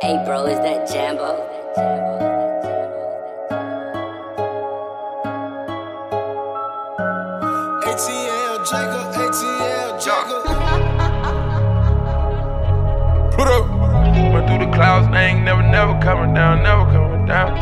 Hey bro, is that Jambo? ATL Jacob. Put up. Went through the clouds, I ain't never coming down, never coming down.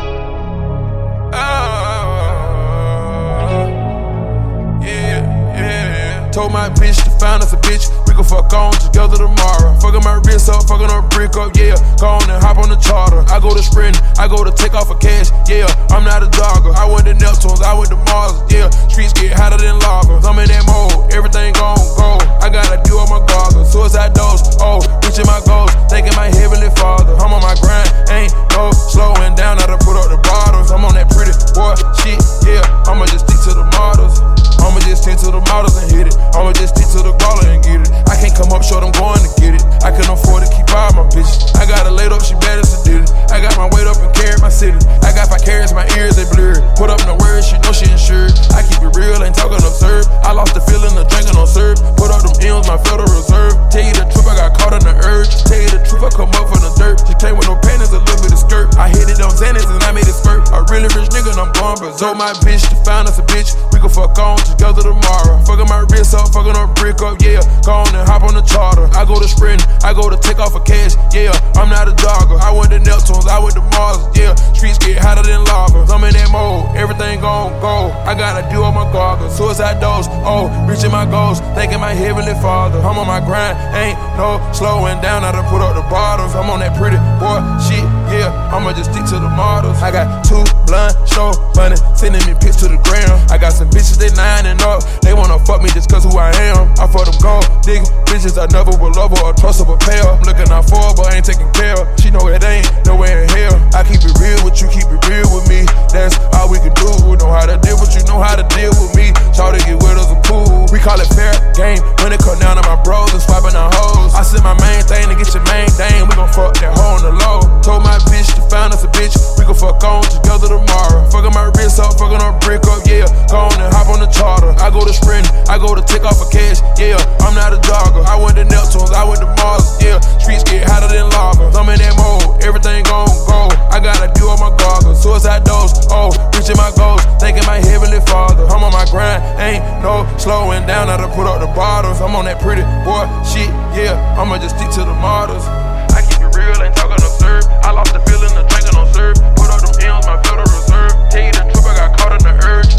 Yeah. Told my bitch to find us a bitch, we gon' fuck on together tomorrow. Fucking my wrist up, fucking her brick up, yeah. Go on and hop on the charter. I go to sprint, I go to take off a cash, yeah. I'm not a jogger. I went to Neptunes, I went to Mars, yeah. Streets get hotter than lava. I'm in that mode, everything gon' go. I gotta do all my goggles, suicide dose, oh, reaching my goals, thanking my heavenly father. I'm on my grind, ain't no slowing down. I done put up the bottles. I'm on that pretty boy shit, yeah. I'ma just stick to the models. I'ma just stick to the models and hit it. I'ma just stick to the baller and get it. I can't come up short, I'm going to get it. I can afford to keep all my bitches. I got her laid up, she bad as a did it. I got my weight up and carried my city. I got vicarious, my ears they blurred. Put up no words, she know she insured. I keep it real, ain't talking absurd. I lost the feeling of drinking on serve. Put up them M's, my Federal Reserve. Tell you the truth, I got caught in the urge. Tell you the truth, I come up from the dirt. She came with no panties, a little bit of skirt. I hit it on Xanax and I made it spurt. A really rich nigga and I'm going berserk. My bitch to find us a bitch, we gon' fuck on together tomorrow. Fucking my wrist up, fucking her brick up, yeah. Go on and hop on the charter. I go to sprint, I go to take off a cash, yeah. I'm not a jogger. I went to Neptunes, I went to Mars, yeah. Streets get hotter than lava. I'm in that mode, everything gon' go. I gotta do all my goggles, suicide dose, oh, reaching my goals, thanking my heavenly father. I'm on my grind, ain't no slowing down. I done put up the bottles. I'm on that pretty boy shit, yeah. I'ma just stick to the models. I got 2 blind show money, sending me pics to the gram. I got some bitches, they lining up. They wanna fuck me just cause who I am. I fuck them gold digging bitches, I never will love her or trust her but pay her. I'm looking out for her but ain't taking care of. She know it ain't nowhere in hell. I keep it real with you, keep it real with me. That's all we can do. Know how to deal with you, know how to deal with me. Shawty get with us a pool. We call it fair game. When it come down to my bros and swapping our hoes. I send my main thing to get your main thing. We gon' fuck that hoe on the low. Told my bitch to find us a bitch, we gon' fuck on together tomorrow. Fucking my wrist up, fucking her brick up, yeah. Go on and hop on the charter. I go to sprint, I go to take off a cash, yeah. I'm not a jogger. I went to Neptunes, I went to Mars, yeah. Streets get hotter than lava. I'm in that mode, everything gon' go. I gotta do all my goggles, suicide dose, oh, reaching my goals, thanking my heavenly father. I'm on my grind, ain't no slowing down. I done put up the bottles. I'm on that pretty boy shit, yeah. I'ma just stick to the models. I keep it real, ain't talking absurd. I lost the feeling of drinking on serve. Put up them M's, my Federal Reserve. Tell you the truth, I got caught in the urge.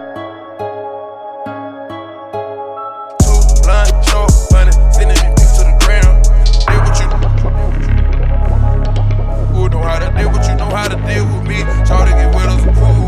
2 blind show money, sending me pics to the ground. Deal with you. Who know how to deal with you, know how to deal with me. Shawty get with us a pool.